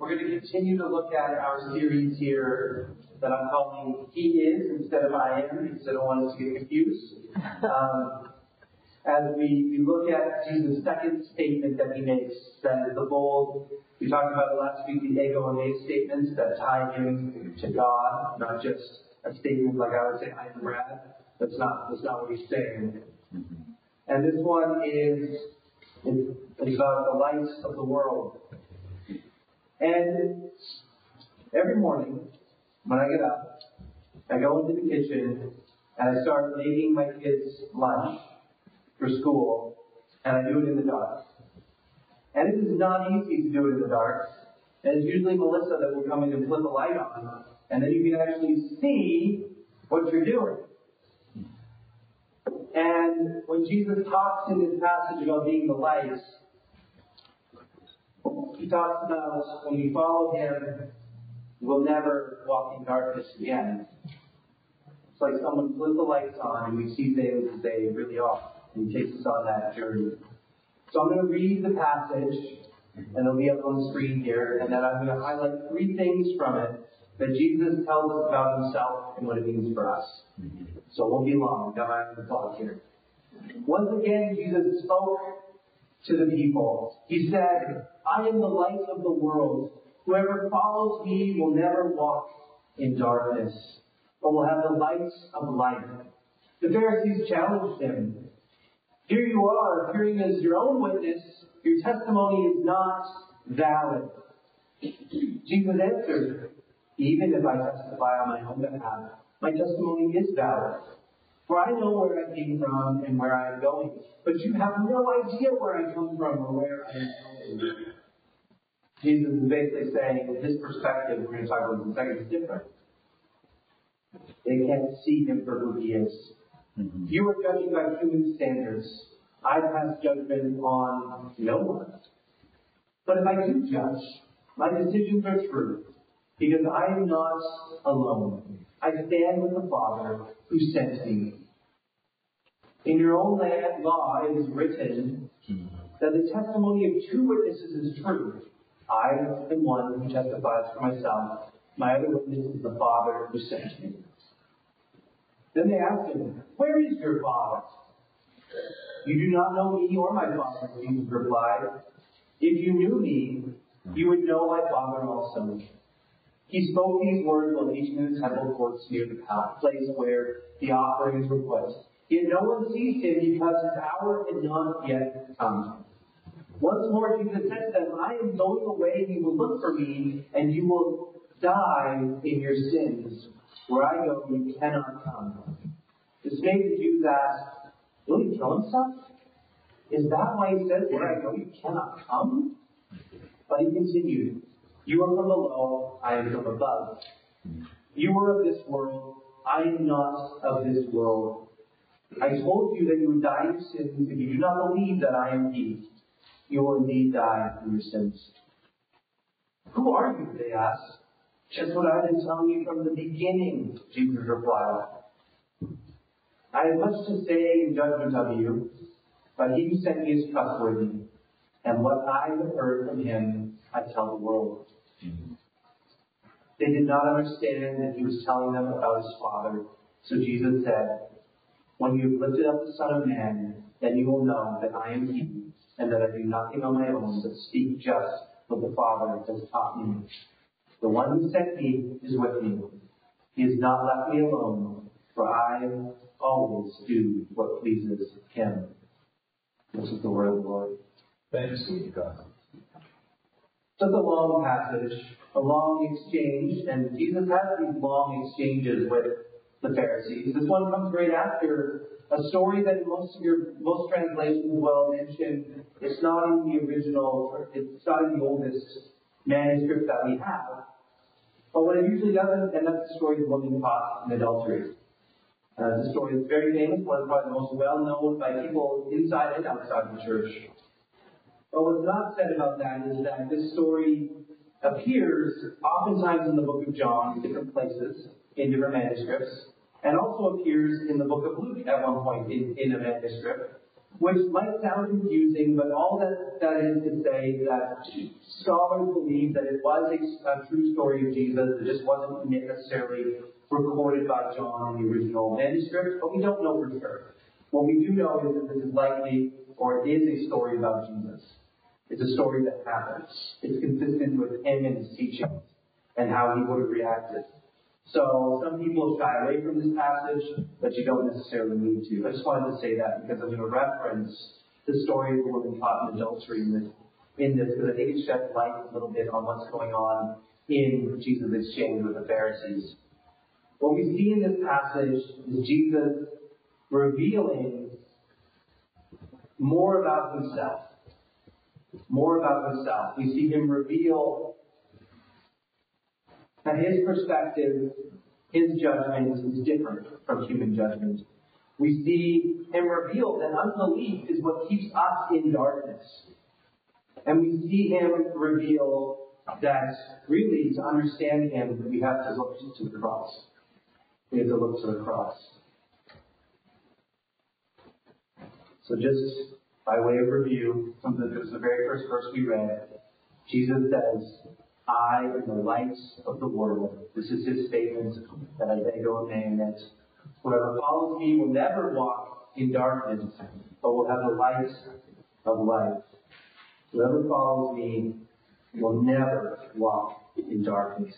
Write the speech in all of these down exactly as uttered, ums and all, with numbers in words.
We're going to continue to look at our series here that I'm calling He Is instead of I Am, because I don't want us to get confused. Um, as we, we look at Jesus' second statement that he makes, that is the bold, we talked about it last week, the ego and me statements that tie him to God, not just a statement like I would say, I am Brad. That's not, that's not what he's saying. And this one is, is, is about the lights of the world. And every morning, when I get up, I go into the kitchen and I start making my kids lunch for school, and I do it in the dark. And it is not easy to do it in the dark. And it's usually Melissa that will come in and flip a light on, and then you can actually see what you're doing. And when Jesus talks in this passage about being the light, he talks about when you follow him, you will never walk in darkness again. It's like someone flips the lights on and we see things as they really are. And he takes us on that journey. So I'm going to read the passage, and it'll be up on the screen here, and then I'm going to highlight three things from it that Jesus tells us about himself and what it means for us. So it won't be long. I've got my own thought here. Once again, Jesus spoke to the people. He said, I am the light of the world. Whoever follows me will never walk in darkness, but will have the light of life. The Pharisees challenged him. Here you are, appearing as your own witness. Your testimony is not valid. Jesus answered, even if I testify on my own behalf, my testimony is valid. For I know where I came from and where I am going, but you have no idea where I come from or where I am going. Jesus is basically saying, his perspective, we're going to talk about in a second, is different. They can't see him for who he is. Mm-hmm. You are judging by human standards. I pass judgment on no one. But if I do judge, my decisions are true, because I am not alone. I stand with the Father who sent me. In your own land law it is written that the testimony of two witnesses is true. I am one who testifies for myself. My other witness is the Father who sent me. Then they asked him, where is your Father? You do not know me or my Father, Jesus replied. If you knew me, you would know my Father also. He spoke these words while teaching in the temple courts near the place where the offerings were put. Yet no one seized him because his hour had not yet come. Once more Jesus said to them, I am going away, you will look for me, and you will die in your sins. Where I go, you cannot come. This made the Jews ask, will he kill himself? Is that why he says, where I go, you cannot come? But he continued, you are from below, I am from above. You are of this world, I am not of this world. I told you that you would die in your sins if you do not believe that I am he. You will indeed die in your sins. Who are you? They asked. Just what I've been telling you from the beginning, Jesus replied. I have much to say in judgment of you, but he who sent me is trustworthy, and what I have heard from him I tell the world. Mm-hmm. They did not understand that he was telling them about his Father, so Jesus said, when you have lifted up the Son of Man, then you will know that I am he, and that I do nothing on my own, but speak just what the Father has taught me. The one who sent me is with me. He has not left me alone, for I always do what pleases him. This is the word of the Lord. Thanks be to God. So it's a long passage, a long exchange, and Jesus has these long exchanges with the Pharisees. This one comes right after a story that in most of your most translations will mention. It's not in the original, it's not in the oldest manuscript that we have. But what it usually does, and that's the story of the woman caught in adultery. Uh, it's a story that's very famous, one probably the most well known by people inside and outside the church. But what's not said about that is that this story appears oftentimes in the book of John in different places, in different manuscripts, and also appears in the book of Luke at one point in, in a manuscript. which might sound confusing, but all that, that is to say that scholars believe that it was a, a true story of Jesus. It just wasn't necessarily recorded by John in the original manuscript, but we don't know for sure. What we do know is that this is likely, or is a story about Jesus. It's a story that happens. It's consistent with him and his teachings and how he would have reacted. So some people shy away from this passage, but you don't necessarily need to. I just wanted to say that because I'm going to reference the story of the woman caught in adultery in this, in this because I think it sheds light a little bit on what's going on in Jesus' exchange with the Pharisees. What we see in this passage is Jesus revealing more about himself. More about himself. We see him reveal that his perspective, his judgment is different from human judgment. We see him reveal that unbelief is what keeps us in darkness. And we see him reveal that really to understand him, we have to look to the cross. We have to look to the cross. So just by way of review, something that was the very first verse we read, Jesus says, I am the light of the world. This is his statement that I may go and it. Whoever follows me will never walk in darkness, but will have the light of life. Whoever follows me will never walk in darkness.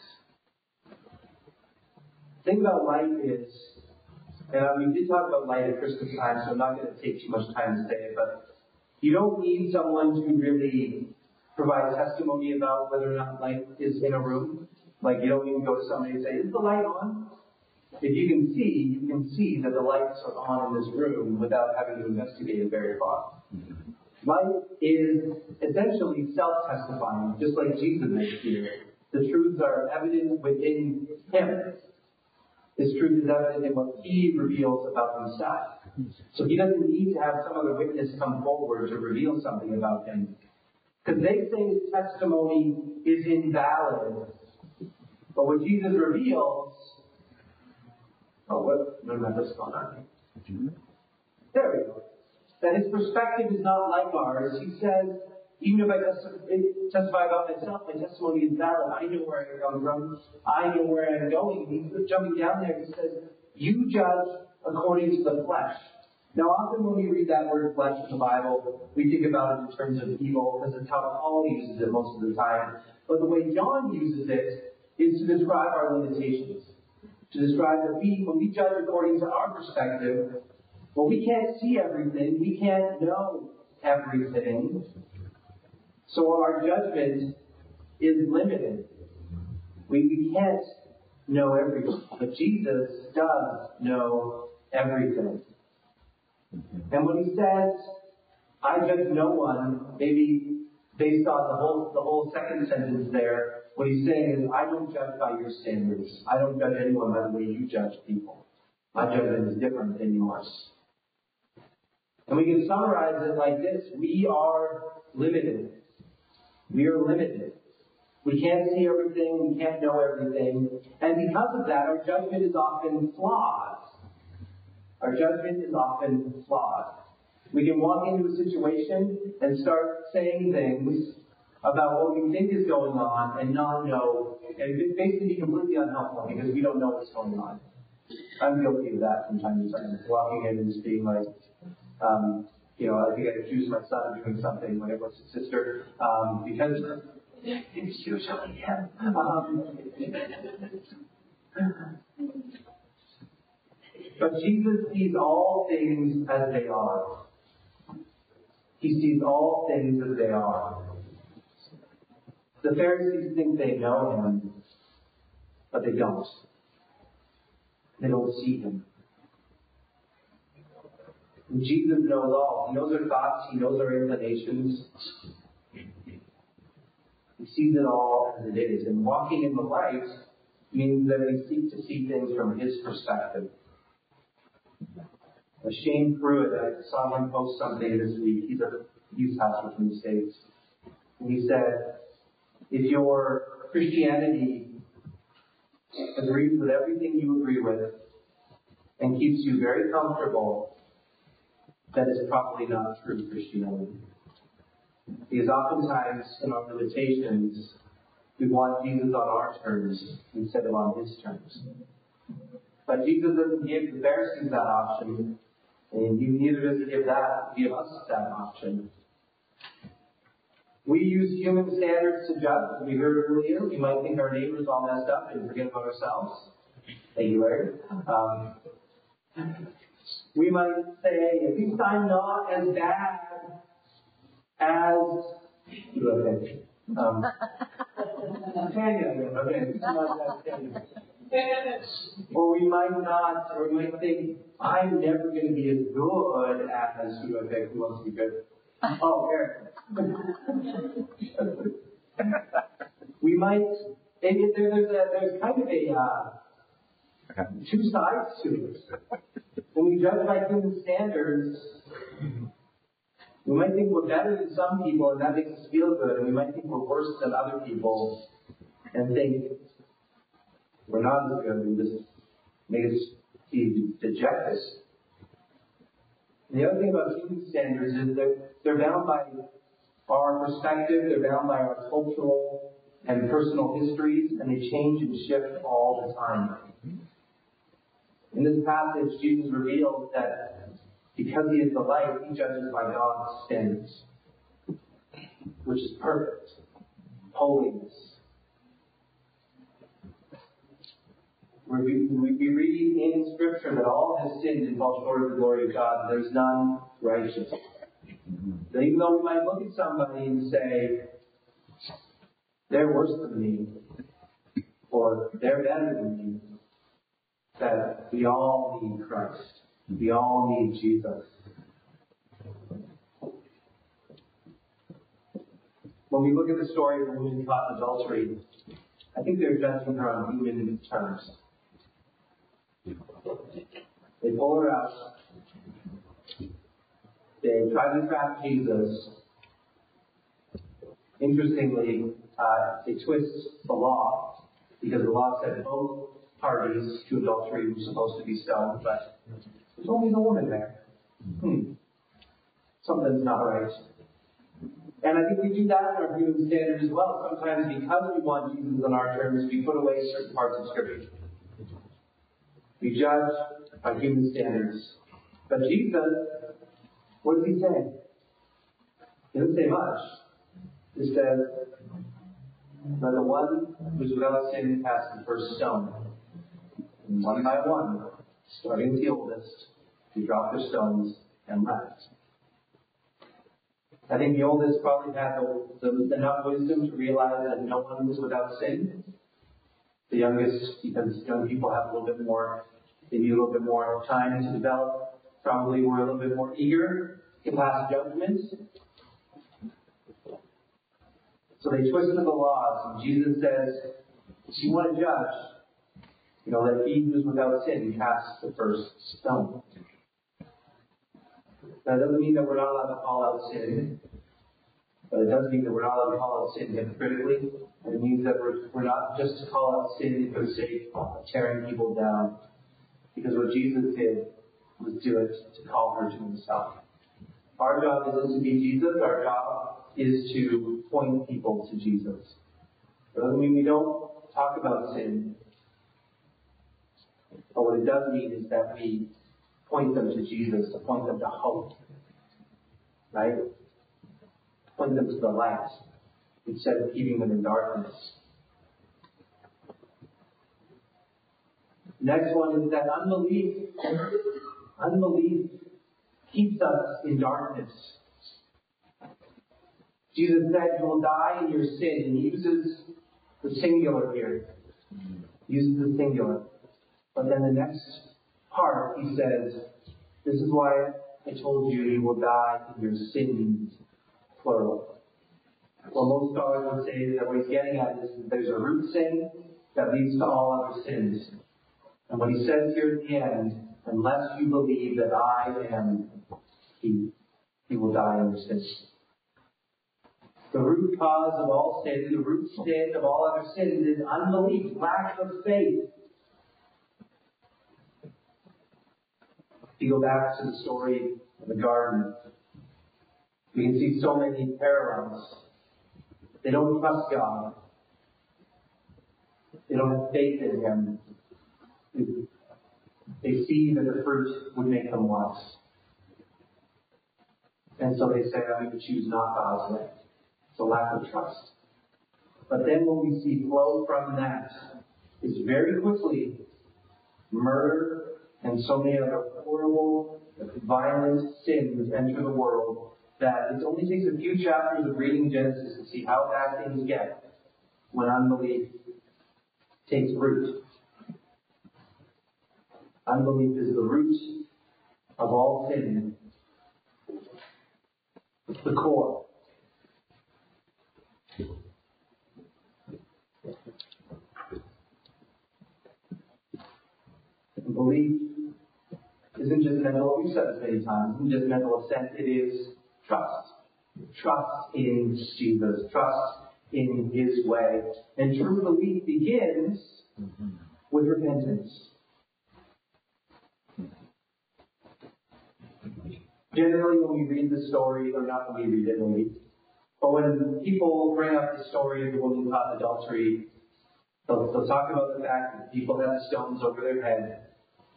The thing about light is, and we did talk about light at Christmas time, so I'm not going to take too much time to say it, but you don't need someone to really provide testimony about whether or not light is in a room. Like, you don't even go to somebody and say, is the light on? If you can see, you can see that the lights are on in this room without having to investigate it very far. Light is essentially self-testifying, just like Jesus is here. The truths are evident within him. His truth is evident in what he reveals about himself. So he doesn't need to have some other witness come forward to reveal something about him. Because they say his testimony is invalid. But what Jesus reveals... Oh, what? No, no, that's gone on. There we go. That his perspective is not like ours. He says, even if I testify about myself, my testimony is valid. I know where I come from. I know where I'm going. He's jumping down there. He says, you judge according to the flesh. Now, often when we read that word flesh in the Bible, we think about it in terms of evil, because it's how Paul uses it most of the time. But the way John uses it is to describe our limitations. To describe that we, when we judge according to our perspective, well, we can't see everything. We can't know everything. So our judgment is limited. We, we can't know everything. But Jesus does know everything. And when he says, I judge no one, maybe based on the whole the whole second sentence there, what he's saying is, I don't judge by your standards. I don't judge anyone by the way you judge people. My judgment is different than yours. And we can summarize it like this. We are limited. We are limited. We can't see everything. We can't know everything. And because of that, our judgment is often flawed. Our judgment is often flawed. We can walk into a situation and start saying things about what we think is going on and not know, and it basically be completely unhelpful because we don't know what's going on. I'm guilty of that from time to time. Walking in and just being like, um, you know, I think I accused my son of doing something when it was his sister, um, because it's usually him. Um, but Jesus sees all things as they are. He sees all things as they are. The Pharisees think they know him, but they don't. They don't see him. And Jesus knows all. He knows our thoughts. He knows our inclinations. He sees it all as it is. And walking in the light means that we seek to see things from his perspective. Shane Pruitt, I saw him post something this week. He's a youth pastor from the States. And he said, if your Christianity agrees with everything you agree with and keeps you very comfortable, that is probably not true Christianity. Because oftentimes in our limitations, we want Jesus on our terms instead of on his terms. But Jesus doesn't give the Pharisees that option, and he neither does he give that give us that option. We use human standards to judge. As we heard earlier, we might think our neighbor's all messed up and forget about ourselves. Thank you, Larry. Um, we might say, at least I'm not as bad as okay. Um, Tanya, okay, not Tanya. Or we might not, or we might think, I'm never going to be as good as who I think who wants to be good. Oh, Eric. We might, maybe there, there's, a, there's kind of a uh, two sides to it. When we judge by human standards, we might think we're better than some people and that makes us feel good, and we might think we're worse than other people and think we're not as good and just make us deject us. And the other thing about human standards is that they're bound by our perspective, they're bound by our cultural and personal histories, and they change and shift all the time. In this passage, Jesus reveals that because he is the light, he judges by God's standards, which is perfect, holiness. We, we read in Scripture that all have sinned and fall short of the glory of God, and there's none righteous. So even though we might look at somebody and say, they're worse than me, or they're better than me, that we all need Christ. We all need Jesus. When we look at the story of the woman caught in adultery, I think they're judging her on human terms. They pull her out. They try to trap Jesus. Interestingly, uh, they twist the law, because the law said both parties to adultery were supposed to be stoned, but there's only the woman there. Hmm. Something's not right. And I think we do that in our human standard as well. Sometimes because we want Jesus on our terms, we put away certain parts of Scripture. We judge by human standards. But Jesus, what does he say? He doesn't say much. He says, let the one who's without sin cast the first stone. And one by one, starting with the oldest, they dropped their stones and left. I think the oldest probably had the, the, enough wisdom to realize that no one was without sin. The youngest, because young people have a little bit more, they need a little bit more time to develop, probably were a little bit more eager to pass judgments. So they twisted the laws, and Jesus says, if you want to judge, you know, let he who is without sin cast the first stone. That doesn't mean that we're not allowed to call out sin, but it does mean that we're not allowed to call out sin hypocritically. And it means that we're, we're not just to call out sin for the sake of tearing people down, because what Jesus did was do it to call her to himself. Our job isn't to be Jesus, our job is to point people to Jesus. It doesn't mean we don't talk about sin, but what it does mean is that we point them to Jesus, to point them to hope. Right? Point them to the light, instead of keeping them in darkness. Next one is that unbelief, unbelief keeps us in darkness. Jesus said, you will die in your sin, and he uses the singular here. He uses the singular. But then the next part, he says, this is why I told you you will die in your sins, plural. Well, most scholars would say that what he's getting at is that there's a root sin that leads to all other sins. And what he says here at the end, unless you believe that I am he, he will die in your sins. The root cause of all sin, the root sin of all other sins is unbelief, lack of faith. If you go back to the story of the garden, we can see so many parallels. They don't trust God. They don't have faith in Him. They see that the fruit would make them wise. And so they say, I'm going to choose not God's way. It's a lack of trust. But then what we see flow from that is very quickly murder and so many other horrible, violent sins enter the world that it only takes a few chapters of reading Genesis to see how bad things get when unbelief takes root. Unbelief is the root of all sin. It's the core. And belief isn't just mental, we've said this many times, isn't just mental assent, it is trust. Trust in Jesus. Trust in His way. And true belief begins mm-hmm. with repentance. Generally, when we read the story, or not when we read it, when we, but when people bring up the story of the woman caught in adultery, they'll, they'll talk about the fact that people had stones over their head.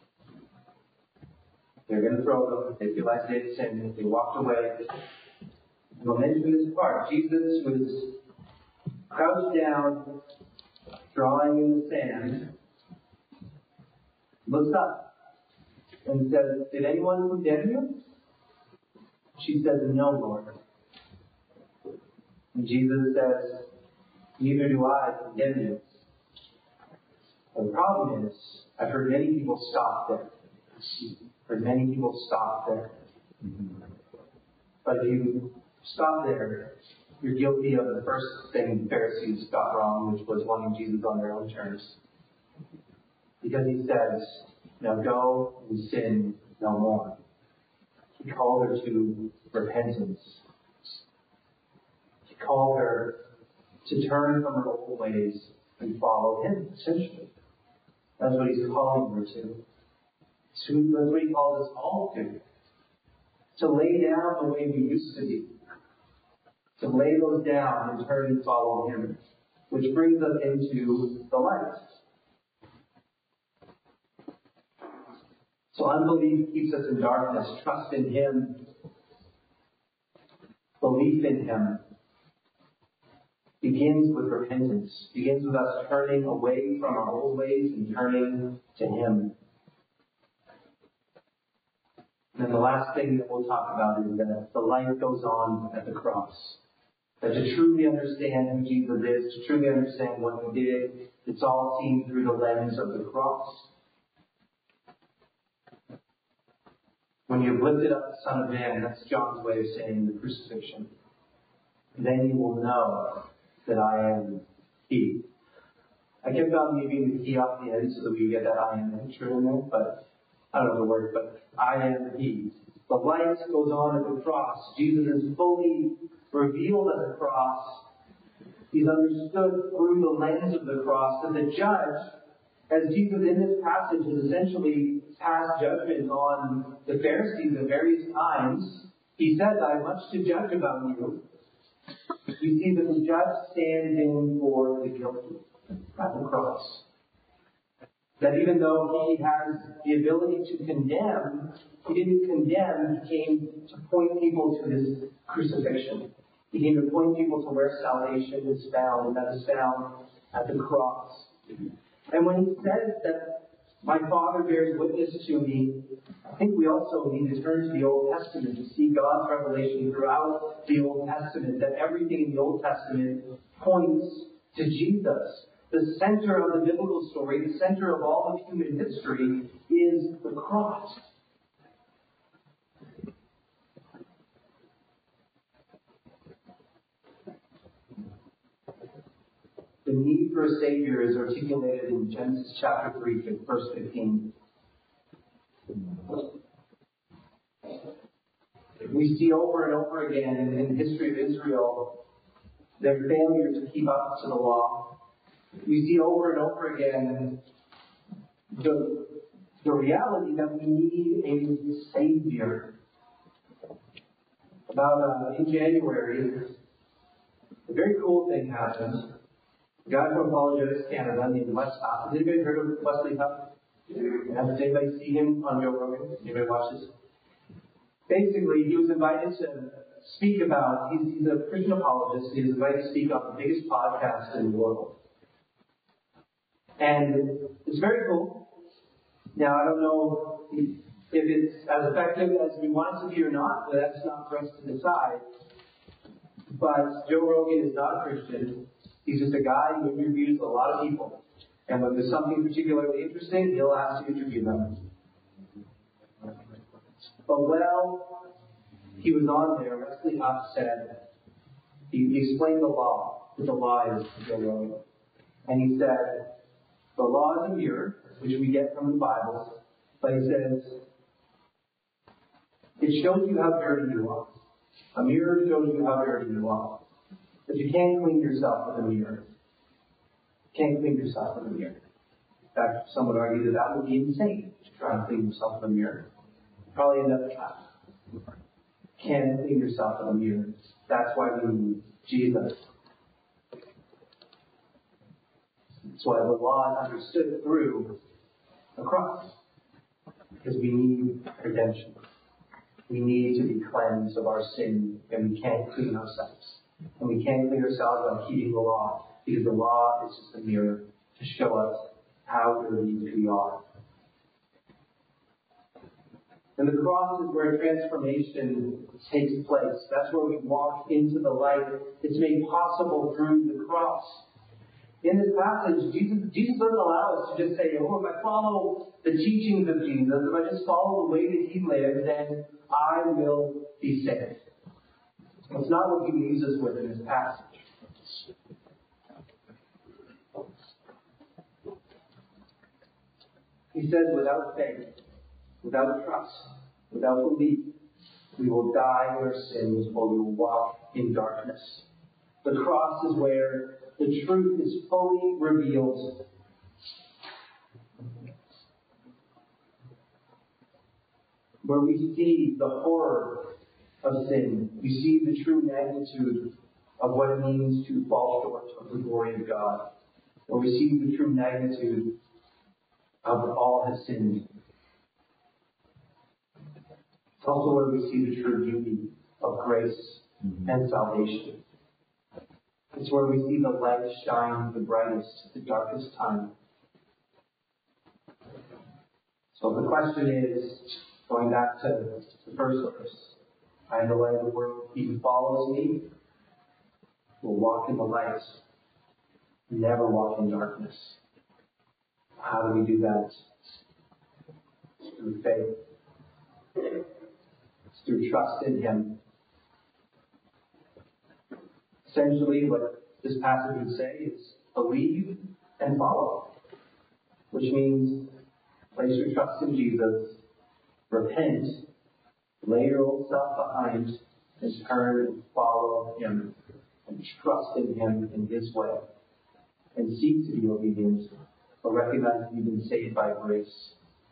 They're going to throw them. They realize they had sinned. They walked away. And they'll mention this part. Jesus was crouched down, drawing in the sand, looks up, and says, "Did anyone condemn you?" She says, "No, Lord." And Jesus says, "Neither do I condemn you." The problem is, I've heard many people stop there. I've heard many people stop there. But if you stop there, you're guilty of the first thing the Pharisees got wrong, which was wanting Jesus on their own terms. Because He says, "Now go and sin no more." He called her to repentance. He called her to turn from her old ways and follow Him, essentially. That's what He's calling her to. That's what He calls us all to. To lay down the way we used to be. To lay those down and turn and follow Him. Which brings us into the light. So unbelief keeps us in darkness. Trust in Him, belief in Him, begins with repentance. Begins with us turning away from our old ways and turning to Him. And then the last thing that we'll talk about is that the life goes on at the cross. That to truly understand who Jesus is, to truly understand what He did, it's all seen through the lens of the cross. When you've lifted up the Son of Man, that's John's way of saying the crucifixion, then you will know that I am He. I kept on leaving the key off the end so that we get that I am picture in there, but I don't know the word, but I am He. The light goes on at the cross. Jesus is fully revealed at the cross. He's understood through the lens of the cross that the judge, as Jesus in this passage has essentially passed judgment on the Pharisees at various times, He says, "I have much to judge about you." We see that the judge stands in for the guilty at the cross. That even though He has the ability to condemn, He didn't condemn, He came to point people to His crucifixion. He came to point people to where salvation is found, and that is found at the cross. And when He says that my Father bears witness to me, I think we also need to turn to the Old Testament to see God's revelation throughout the Old Testament, that everything in the Old Testament points to Jesus. The center of the biblical story, the center of all of human history, is the cross. The need for a Savior is articulated in Genesis chapter three, verse fifteen. We see over and over again in, in the history of Israel their failure to keep up to the law. We see over and over again the the reality that we need a Savior. About uh, in January, a very cool thing happened. A guy from Apologetics Canada named Wes Huff. Has anybody heard of Wesley Huff? Has anybody see him on Joe Rogan? Anybody watch this? Basically, he was invited to speak about, he's, he's a Christian apologist, he was invited to speak on the biggest podcast in the world. And it's very cool. Now, I don't know if it's as effective as we want it to be or not, but that's not for us to decide. But Joe Rogan is not a Christian. He's just a guy who interviews a lot of people. And when there's something particularly interesting, he'll ask to interview them. But while he was on there, Wesley Huff said, he, he explained the law, what the law is to Joe Rogan. And he said, the law is a mirror, which we get from the Bible, but he says, it shows you how dirty you are. A mirror shows you how dirty you are. But you can't clean yourself with a mirror. You can't clean yourself with a mirror. In fact, some would argue that that would be insane to try and clean yourself with a mirror. You'd probably end up trapped. You can't clean yourself with a mirror. That's why we need Jesus. That's why the law is understood through the cross. Because we need redemption. We need to be cleansed of our sin, and we can't clean ourselves. And we can't clean ourselves by keeping the law, because the law is just a mirror to show us how dirty we are. And the cross is where transformation takes place. That's where we walk into the light. It's made possible through the cross. In this passage, Jesus, Jesus doesn't allow us to just say, oh, if I follow the teachings of Jesus, if I just follow the way that he lived, then I will be saved. That's not what he leaves us with in this passage. He says, without faith, without trust, without belief, we will die in our sins or we will walk in darkness. The cross is where the truth is fully revealed. Where we see the horror of sin. We see the true magnitude of what it means to fall short of the glory of God. Where we see the true magnitude of all has sinned. It's also where we see the true beauty of grace and salvation. It's where we see the light shine the brightest at the darkest time. So the question is, going back to the first verse, I am the light of the world. He who follows me will walk in the light, never walk in darkness. How do we do that? It's through faith. It's through trust in him. Essentially, what this passage would say is believe and follow, which means place your trust in Jesus, repent, lay your old self behind, and turn and follow him, and trust in him in his way, and seek to be obedient, but recognize that you've been saved by grace.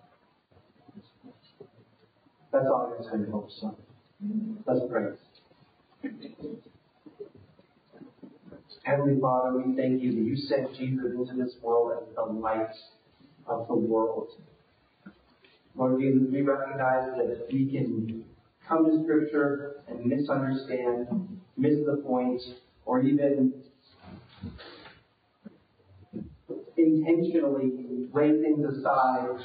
That's all I'm going to focus on. Let's pray. Heavenly Father, we thank you that you sent Jesus into this world as the light of the world. Lord Jesus, we recognize that we can come to Scripture and misunderstand, miss the point, or even intentionally lay things aside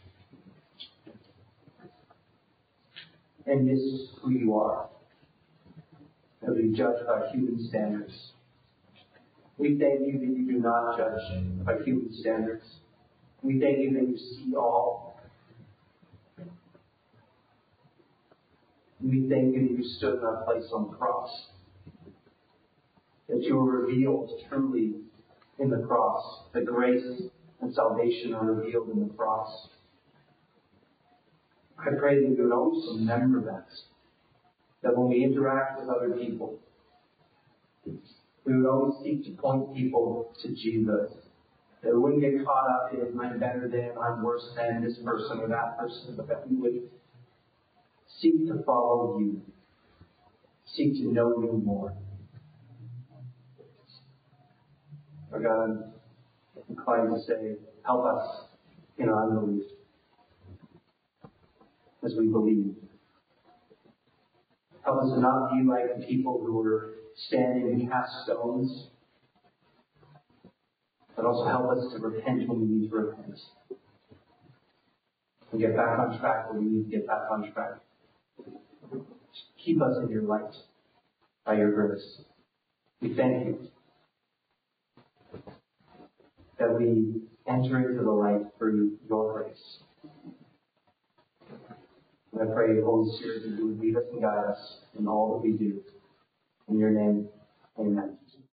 and miss who you are, as we judge by human standards. We thank you that you do not judge by human standards. We thank you that you see all. We thank you that you stood in our place on the cross. That you were revealed truly in the cross. That grace and salvation are revealed in the cross. I pray that you would always remember that. That when we interact with other people, we would always seek to point people to Jesus. That we wouldn't get caught up in I'm better than, I'm worse than this person or that person, but that we would seek to follow you, seek to know you more. Our God, I'm inclined to say, help us in our unbelief as we believe. Help us to not be like the people who were standing and cast stones, but also help us to repent when we need to repent. And get back on track when we need to get back on track. Keep us in your light by your grace. We thank you that we enter into the light through your grace. And I pray, Holy Spirit, that you would lead us and guide us in all that we do. In your name, amen.